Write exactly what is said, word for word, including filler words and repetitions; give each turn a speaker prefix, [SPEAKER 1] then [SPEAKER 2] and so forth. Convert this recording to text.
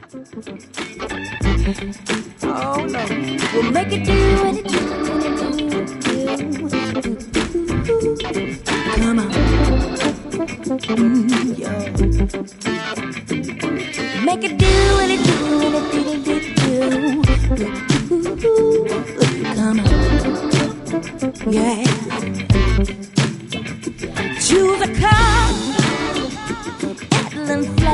[SPEAKER 1] Oh no. We'll make it do what it do, what it do, do. Come on. Mm, yeah. Make it do what it do, what it do, do, do. Come on. Yeah. Choose a car, Atlan fly.